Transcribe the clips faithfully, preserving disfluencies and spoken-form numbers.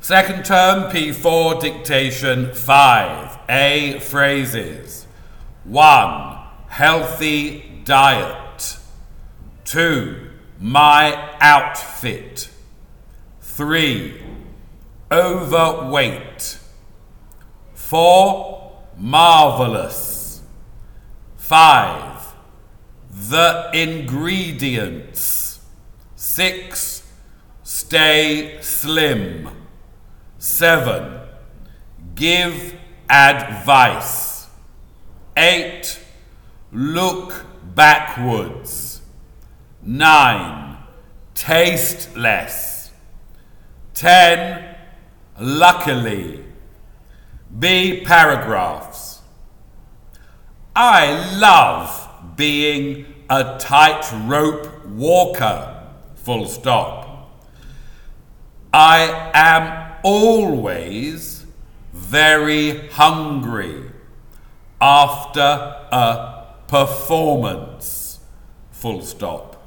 Second term, P four, dictation five. A, phrases. one. Healthy diet. two. My outfit. three. Overweight. four. Marvelous. five. The ingredients. six. Stay slim. seven. Give advice. eight. Look backwards. nine. Tasteless. ten. Luckily. B, paragraphs. I love being a tightrope walker. Full stop. I am always very hungry after a performance. Full stop.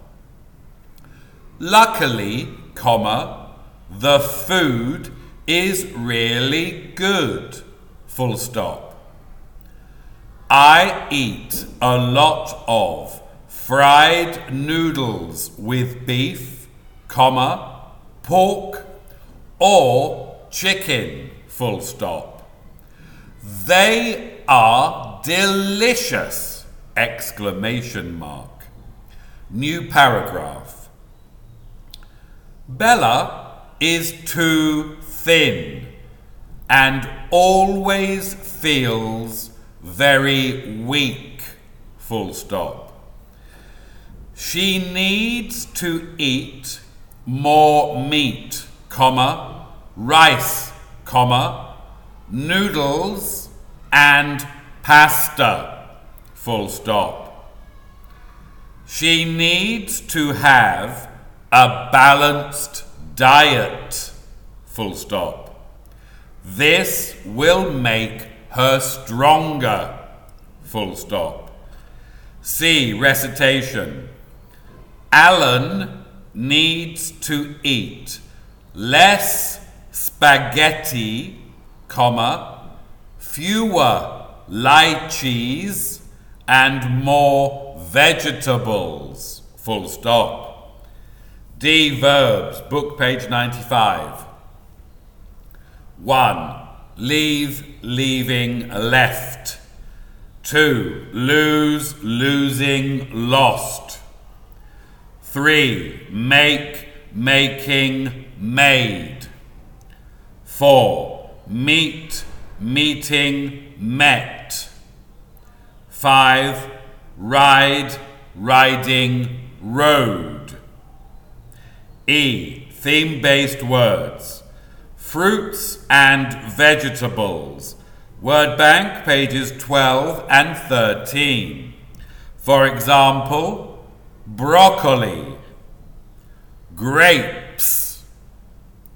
Luckily, comma, the food is really good. Full stop. I eat a lot of fried noodles with beef, comma, pork, or chicken. Full stop. They are delicious! Exclamation mark. New paragraph. Bella is too thin and always feels very weak. Full stop. She needs to eat more meat, comma, rice, comma, noodles and pasta. Full stop. She needs to have a balanced diet. Full stop. This will make her stronger. Full stop. C, recitation. Alan needs to eat less spaghetti, comma, fewer lychees and more vegetables. Full stop. D, verbs, book page ninety-five. one. Leave, leaving, left. two. Lose, losing, lost. three. Make, making, made. four. Meet, meeting, met. five. Ride, riding, rode. E. Theme-based words. Fruits and vegetables. Word bank pages twelve and thirteen. For example, broccoli, grape,